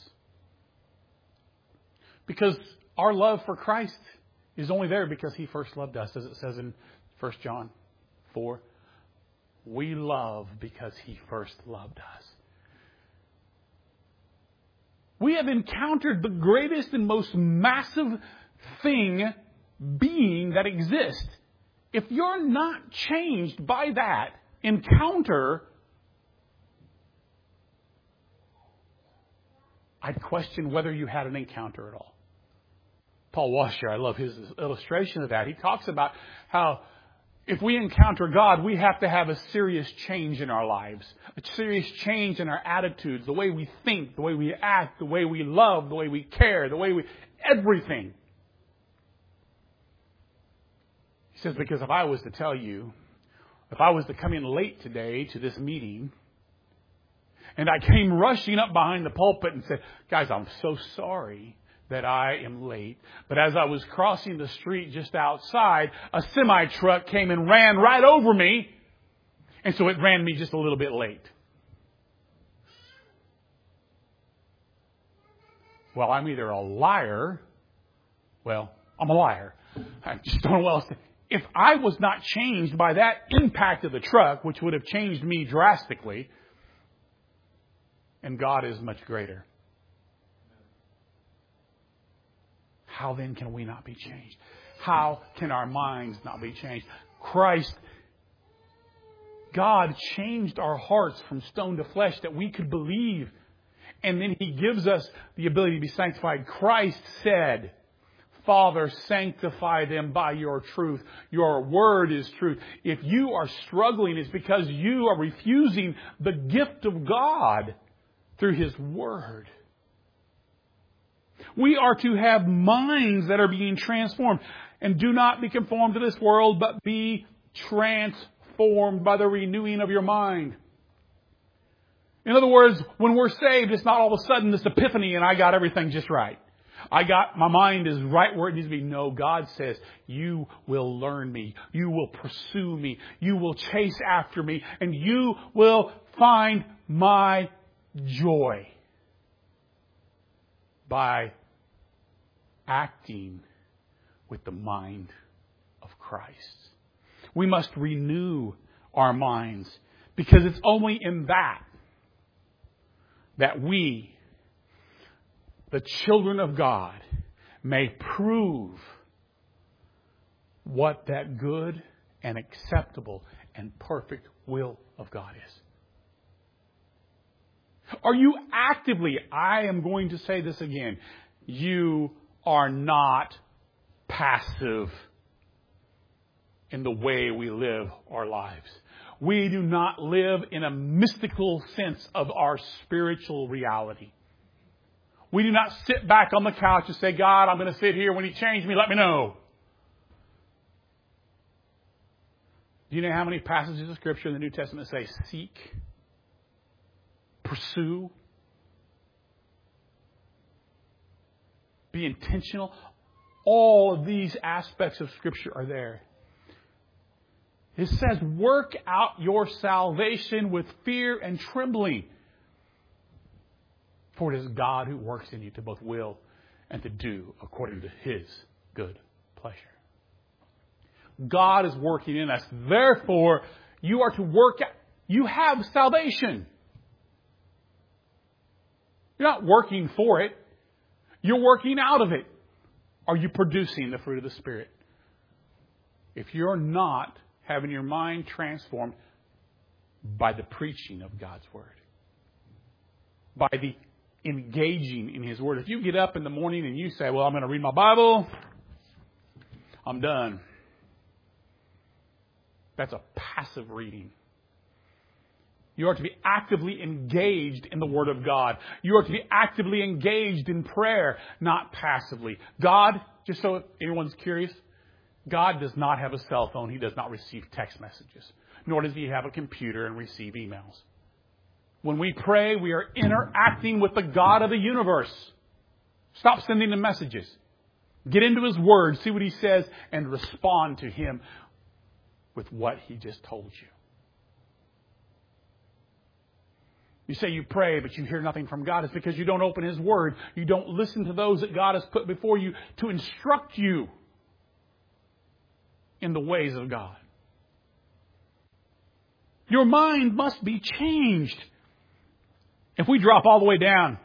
Because our love for Christ is only there because He first loved us, as it says in First John four. We love because He first loved us. We have encountered the greatest and most massive thing, being that exists. If you're not changed by that encounter, I'd question whether you had an encounter at all. Paul Washer, I love his illustration of that. He talks about how if we encounter God, we have to have a serious change in our lives, a serious change in our attitudes, the way we think, the way we act, the way we love, the way we care, the way we, everything. He says, because if I was to tell you, if I was to come in late today to this meeting, and I came rushing up behind the pulpit and said, guys, I'm so sorry that I am late. But as I was crossing the street just outside, a semi-truck came and ran right over me. And so it ran me just a little bit late. Well, I'm either a liar. Well, I'm a liar. I just don't know what else to... If I was not changed by that impact of the truck, which would have changed me drastically, and God is much greater, how then can we not be changed? How can our minds not be changed? Christ, God changed our hearts from stone to flesh that we could believe. And then He gives us the ability to be sanctified. Christ said, Father, sanctify them by your truth. Your word is truth. If you are struggling, it's because you are refusing the gift of God through His word. We are to have minds that are being transformed. And do not be conformed to this world, but be transformed by the renewing of your mind. In other words, when we're saved, it's not all of a sudden this epiphany and I got everything just right. I got, my mind is right where it needs to be. No, God says, you will learn me. You will pursue me. You will chase after me. And you will find my joy by acting with the mind of Christ. We must renew our minds because it's only in that that we the children of God may prove what that good and acceptable and perfect will of God is. Are you actively, I am going to say this again, you are not passive in the way we live our lives. We do not live in a mystical sense of our spiritual reality. We do not sit back on the couch and say, God, I'm going to sit here. When you change me, let me know. Do you know how many passages of Scripture in the New Testament say, seek, pursue, be intentional? All of these aspects of Scripture are there. It says, work out your salvation with fear and trembling. For it is God who works in you to both will and to do according to His good pleasure. God is working in us. Therefore, you are to work out. You have salvation. You're not working for it. You're working out of it. Are you producing the fruit of the Spirit? If you're not having your mind transformed by the preaching of God's Word, by the engaging in His Word. If you get up in the morning and you say, well, I'm going to read my Bible, I'm done. That's a passive reading. You are to be actively engaged in the Word of God. You are to be actively engaged in prayer, not passively. God, just so anyone's curious, God does not have a cell phone. He does not receive text messages. Nor does He have a computer and receive emails. When we pray, we are interacting with the God of the universe. Stop sending Him messages. Get into His Word, see what He says, and respond to Him with what He just told you. You say you pray, but you hear nothing from God. It's because you don't open His Word. You don't listen to those that God has put before you to instruct you in the ways of God. Your mind must be changed. If we drop all the way down,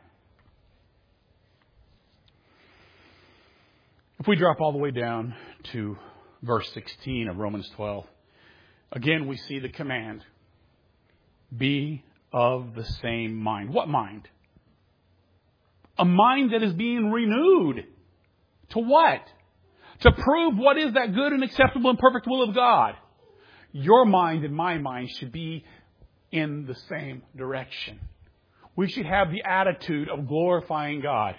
if we drop all the way down to verse sixteen of Romans twelve, again we see the command, be of the same mind. What mind? A mind that is being renewed. To what? To prove what is that good and acceptable and perfect will of God. Your mind and my mind should be in the same direction. We should have the attitude of glorifying God.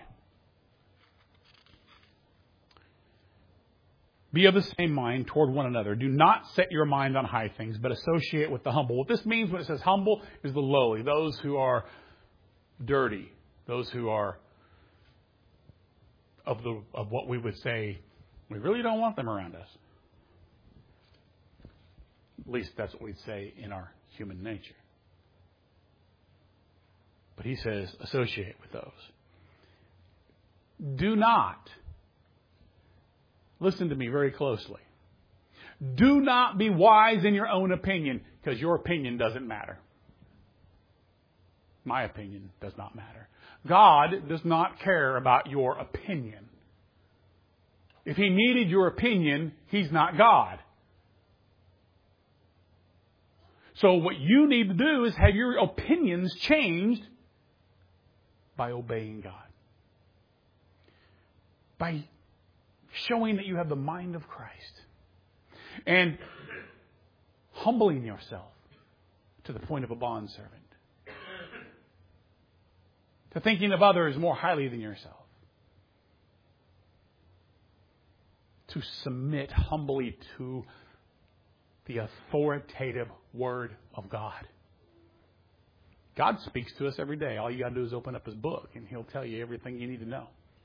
Be of the same mind toward one another. Do not set your mind on high things, but associate with the humble. What this means when it says humble is the lowly, those who are dirty, those who are of the of what we would say, we really don't want them around us. At least that's what we'd say in our human nature. But he says, associate with those. Do not, listen to me very closely. Do not be wise in your own opinion, because your opinion doesn't matter. My opinion does not matter. God does not care about your opinion. If He needed your opinion, He's not God. So what you need to do is have your opinions changed by obeying God. By showing that you have the mind of Christ. And humbling yourself to the point of a bondservant. To thinking of others more highly than yourself. To submit humbly to the authoritative Word of God. God speaks to us every day. All you got to do is open up His book and He'll tell you everything you need to know.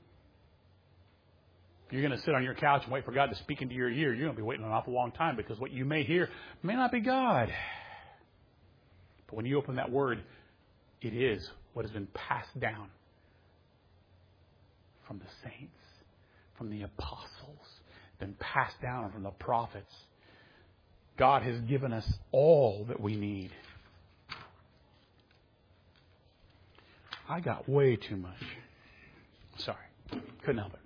If you're going to sit on your couch and wait for God to speak into your ear, you're going to be waiting an awful long time, because what you may hear may not be God. But when you open that Word, it is what has been passed down from the saints, from the apostles, been passed down from the prophets. God has given us all that we need. I got way too much. Sorry. Couldn't help it.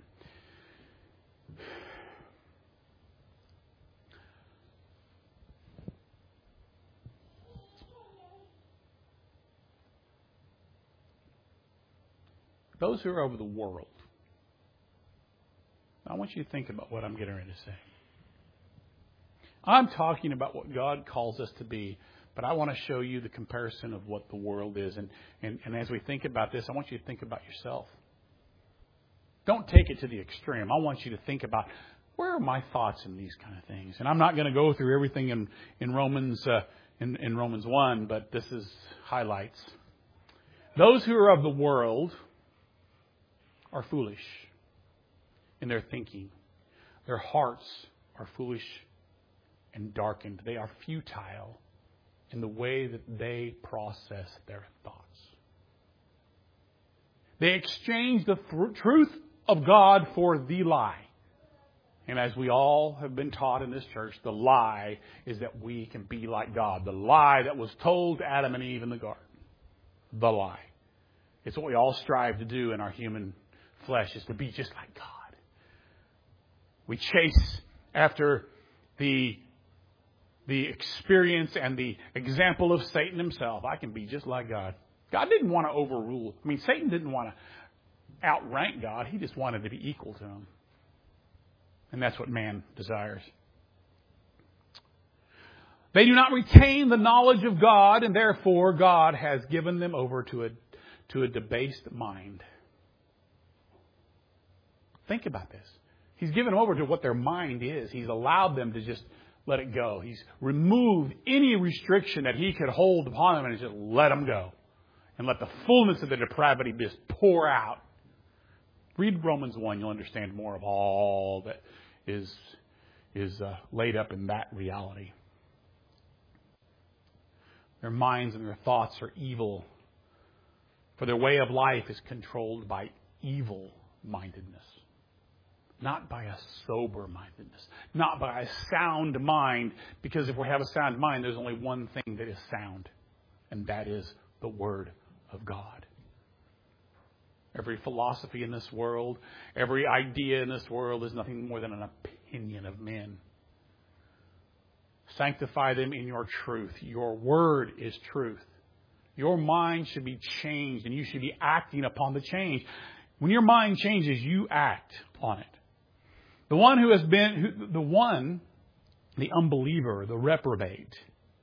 Those who are over the world. I want you to think about what I'm getting ready to say. I'm talking about what God calls us to be, but I want to show you the comparison of what the world is. And, and, and as we think about this, I want you to think about yourself. Don't take it to the extreme. I want you to think about, where are my thoughts in these kind of things? And I'm not going to go through everything in, in Romans uh, in, in Romans one, but this is highlights. Those who are of the world are foolish in their thinking. Their hearts are foolish and darkened. They are futile in the way that they process their thoughts. They exchange the th- truth of God for the lie. And as we all have been taught in this church, the lie is that we can be like God. The lie that was told to Adam and Eve in the garden. The lie. It's what we all strive to do in our human flesh, is to be just like God. We chase after the, the experience and the example of Satan himself. I can be just like God. God didn't want to overrule. I mean, Satan didn't want to outrank God. He just wanted to be equal to him. And that's what man desires. They do not retain the knowledge of God, and therefore God has given them over to a, to a debased mind. Think about this. He's given over to what their mind is. He's allowed them to just let it go. He's removed any restriction that he could hold upon them and just let them go. And let the fullness of the depravity just pour out. Read Romans one. You'll understand more of all that is, is uh, laid up in that reality. Their minds and their thoughts are evil. For their way of life is controlled by evil-mindedness. Not by a sober-mindedness. Not by a sound mind. Because if we have a sound mind, there's only one thing that is sound. And that is the Word of God. Every philosophy in this world, every idea in this world is nothing more than an opinion of men. Sanctify them in your truth. Your Word is truth. Your mind should be changed and you should be acting upon the change. When your mind changes, you act on it. The one who has been, who, the one, the unbeliever, the reprobate,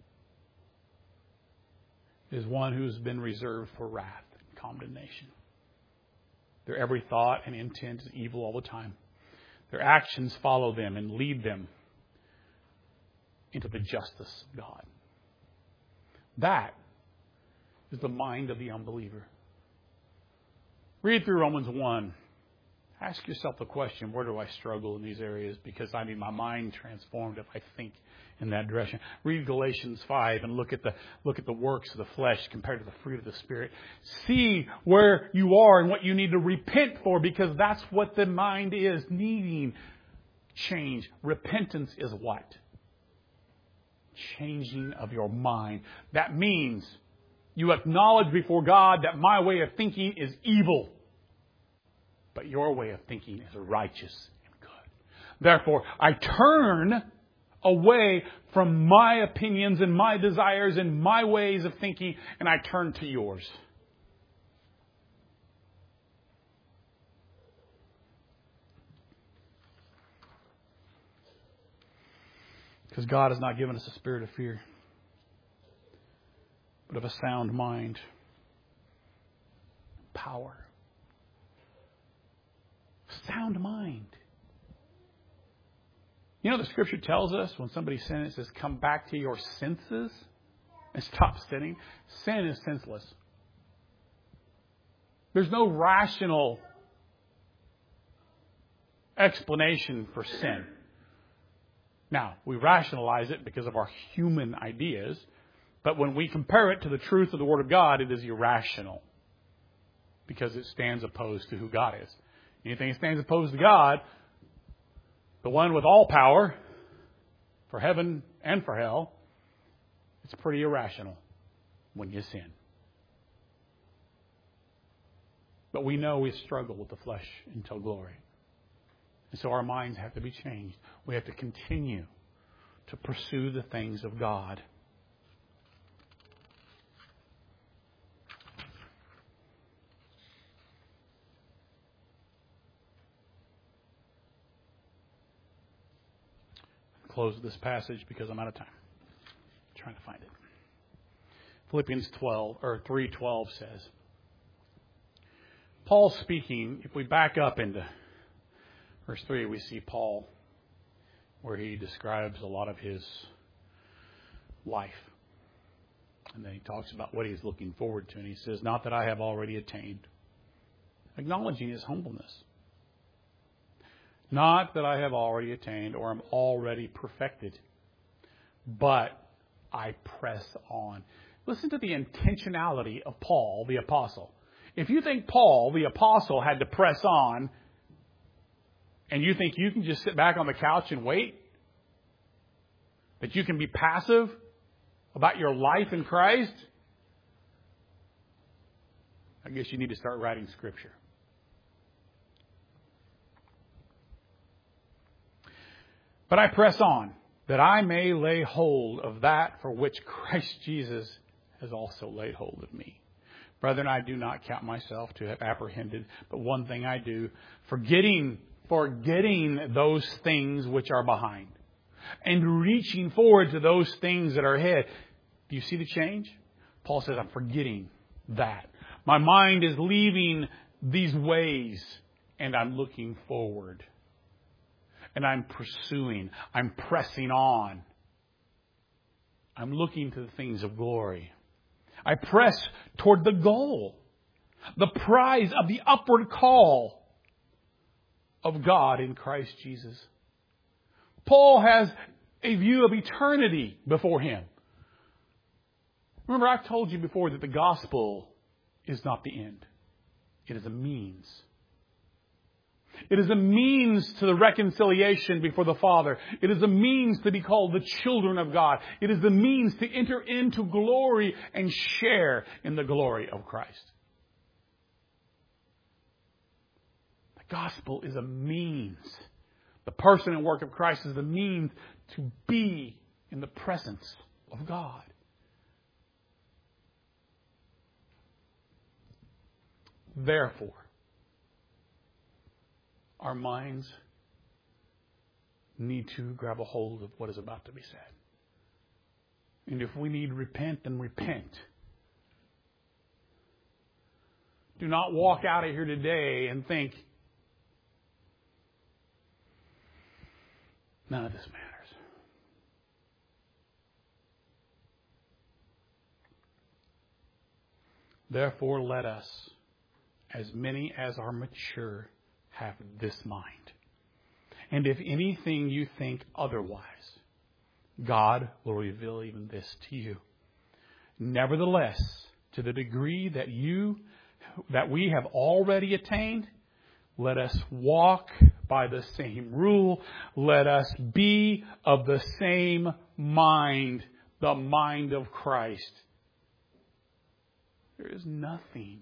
is one who has been reserved for wrath and condemnation. Their every thought and intent is evil all the time. Their actions follow them and lead them into the justice of God. That is the mind of the unbeliever. Read through Romans one. Ask yourself the question, where do I struggle in these areas? Because I need my mind transformed if I think in that direction. Read Galatians five and look at the look at the works of the flesh compared to the fruit of the Spirit. See where you are and what you need to repent for, because that's what the mind is, needing change. Repentance is what? Changing of your mind. That means you acknowledge before God that my way of thinking is evil. But your way of thinking is righteous and good. Therefore, I turn away from my opinions and my desires and my ways of thinking, and I turn to yours. Because God has not given us a spirit of fear, but of a sound mind, power. Sound mind. You know, the Scripture tells us when somebody sins, it says, come back to your senses and stop sinning. Sin is senseless. There's no rational explanation for sin. Now, we rationalize it because of our human ideas, but when we compare it to the truth of the Word of God, it is irrational because it stands opposed to who God is. Anything that stands opposed to God, the one with all power for heaven and for hell, it's pretty irrational when you sin. But we know we struggle with the flesh until glory. And so our minds have to be changed. We have to continue to pursue the things of God. I'll close this passage because I'm out of time. I'm trying to find it. Philippians twelve or three twelve says, Paul speaking, if we back up into verse three, we see Paul where he describes a lot of his life. And then he talks about what he's looking forward to. And he says, not that I have already attained. Acknowledging his humbleness. Not that I have already attained or am already perfected. But I press on. Listen to the intentionality of Paul, the apostle. If you think Paul, the apostle, had to press on, and you think you can just sit back on the couch and wait, that you can be passive about your life in Christ, I guess you need to start writing Scripture. But I press on, that I may lay hold of that for which Christ Jesus has also laid hold of me. Brethren, I do not count myself to have apprehended, but one thing I do, forgetting, forgetting those things which are behind, and reaching forward to those things that are ahead. Do you see the change? Paul says, I'm forgetting that. My mind is leaving these ways, and I'm looking forward. And I'm pursuing. I'm pressing on. I'm looking to the things of glory. I press toward the goal, the prize of the upward call of God in Christ Jesus. Paul has a view of eternity before him. Remember, I've told you before that the gospel is not the end. It is a means. It is a means to the reconciliation before the Father. It is a means to be called the children of God. It is the means to enter into glory and share in the glory of Christ. The gospel is a means. The person and work of Christ is the means to be in the presence of God. Therefore, our minds need to grab a hold of what is about to be said. And if we need repent, then repent. Do not walk out of here today and think, none of this matters. Therefore, let us, as many as are mature, have this mind. And if anything you think otherwise, God will reveal even this to you. Nevertheless, to the degree that you, that we have already attained, let us walk by the same rule. Let us be of the same mind, the mind of Christ. There is nothing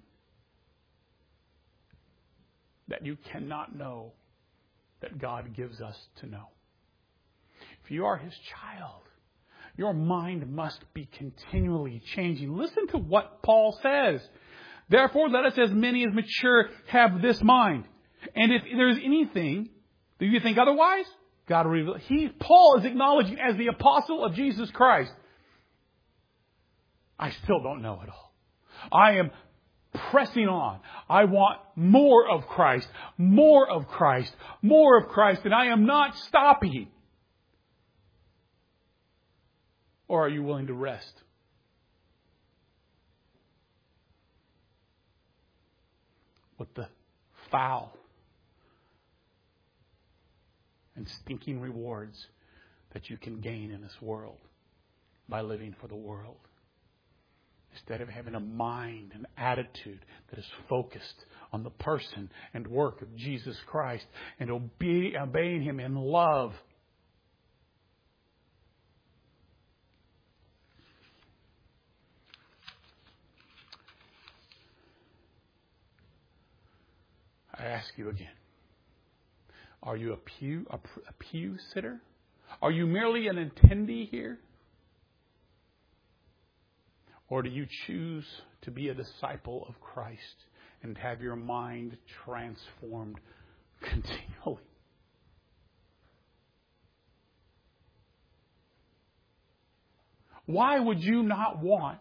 that you cannot know that God gives us to know. If you are His child, your mind must be continually changing. Listen to what Paul says. Therefore, let us as many as mature have this mind. And if there's anything that you think otherwise, God will reveal. He, Paul is acknowledging as the apostle of Jesus Christ, I still don't know it all. I am pressing on. I want more of Christ, more of Christ, more of Christ, and I am not stopping. Or are you willing to rest? With the foul and stinking rewards that you can gain in this world by living for the world. Instead of having a mind and attitude that is focused on the person and work of Jesus Christ and obey, obeying Him in love. I ask you again. Are you a pew, a, a pew sitter? Are you merely an attendee here? Or do you choose to be a disciple of Christ and have your mind transformed continually? Why would you not want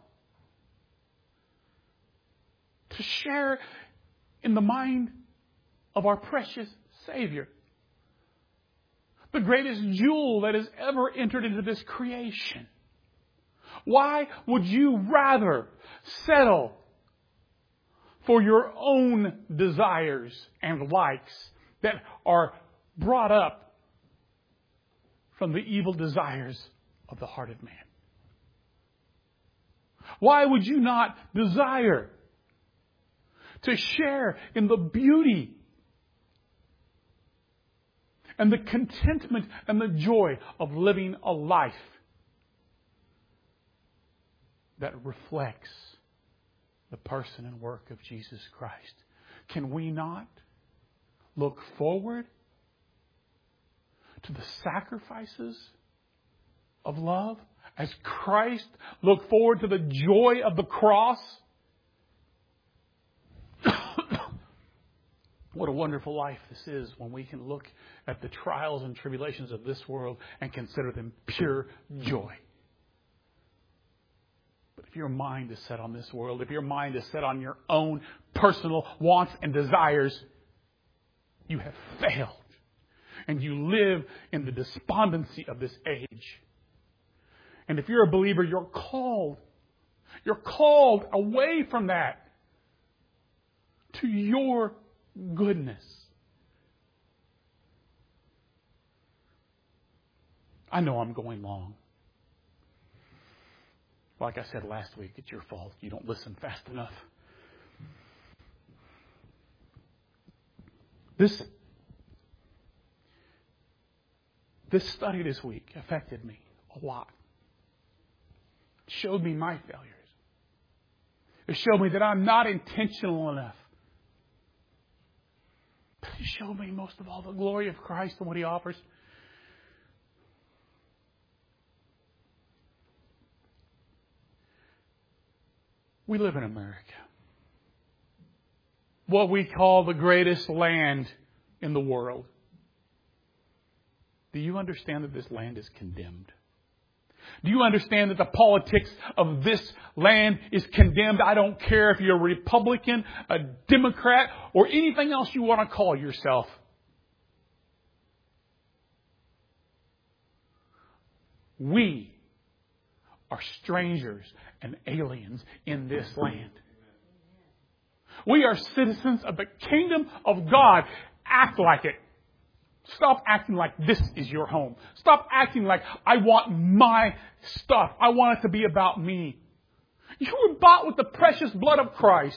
to share in the mind of our precious Savior, the greatest jewel that has ever entered into this creation? Why would you rather settle for your own desires and likes that are brought up from the evil desires of the heart of man? Why would you not desire to share in the beauty and the contentment and the joy of living a life that reflects the person and work of Jesus Christ? Can we not look forward to the sacrifices of love as Christ looked forward to the joy of the cross? What a wonderful life this is when we can look at the trials and tribulations of this world and consider them pure joy. But if your mind is set on this world, if your mind is set on your own personal wants and desires, you have failed. And you live in the despondency of this age. And if you're a believer, you're called. You're called away from that to your goodness. I know I'm going long. Like I said last week, it's your fault. You don't listen fast enough. This, this study this week affected me a lot. It showed me my failures. It showed me that I'm not intentional enough. But it showed me most of all the glory of Christ and what He offers. We live in America. What we call the greatest land in the world. Do you understand that this land is condemned? Do you understand that the politics of this land is condemned? I don't care if you're a Republican, a Democrat, or anything else you want to call yourself. We are strangers and aliens in this land. We are citizens of the kingdom of God. Act like it. Stop acting like this is your home. Stop acting like I want my stuff. I want it to be about me. You were bought with the precious blood of Christ.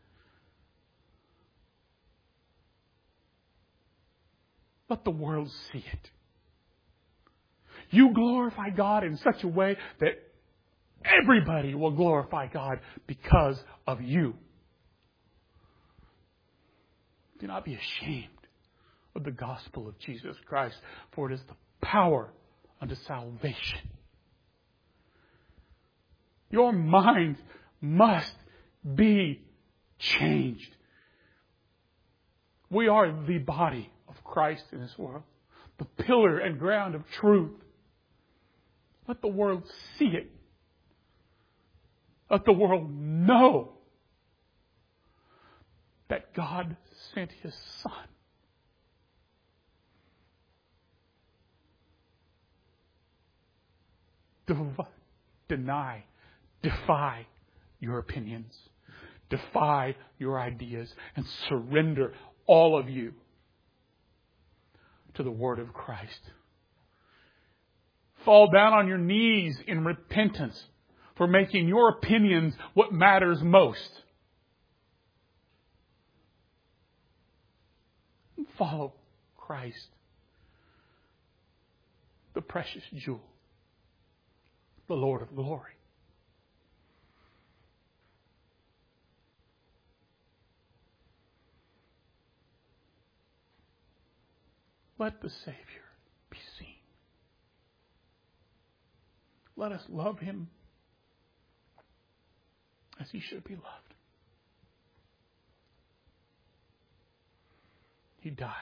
Let the world see it. You glorify God in such a way that everybody will glorify God because of you. Do not be ashamed of the gospel of Jesus Christ, for it is the power unto salvation. Your mind must be changed. We are the body of Christ in this world, the pillar and ground of truth. Let the world see it. Let the world know that God sent His Son to deny, defy your opinions, defy your ideas, and surrender all of you to the Word of Christ. Fall down on your knees in repentance for making your opinions what matters most. Follow Christ, the precious jewel, the Lord of glory. let the Savior be seen. Let us love Him as He should be loved. He died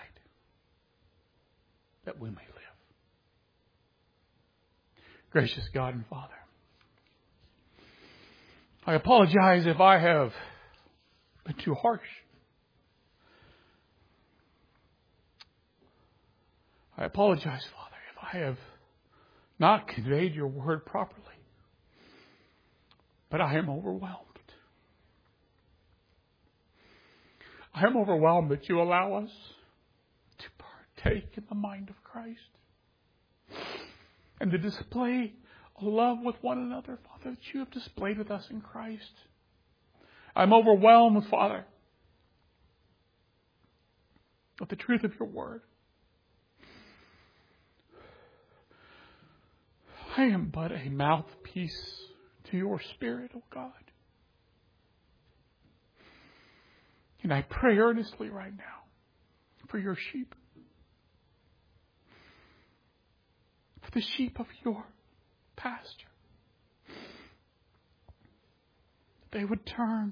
that we may live. Gracious God and Father, I apologize if I have been too harsh. I apologize, Father, if I have not conveyed your word properly. But I am overwhelmed. I am overwhelmed that you allow us to partake in the mind of Christ and to display a love with one another, Father, that you have displayed with us in Christ. I'm overwhelmed, Father, with the truth of your word. I am but a mouthpiece to your Spirit, O God. And I pray earnestly right now for your sheep. For the sheep of your pasture. They would turn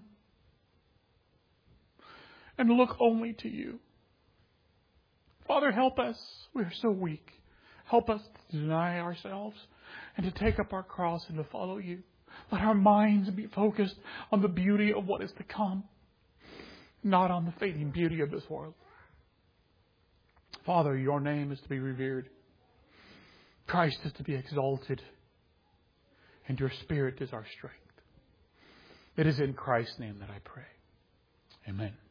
and look only to you. Father, help us. We are so weak. Help us to deny ourselves and to take up our cross and to follow you. Let our minds be focused on the beauty of what is to come, not on the fading beauty of this world. Father, your name is to be revered. Christ is to be exalted. And your Spirit is our strength. It is in Christ's name that I pray. Amen.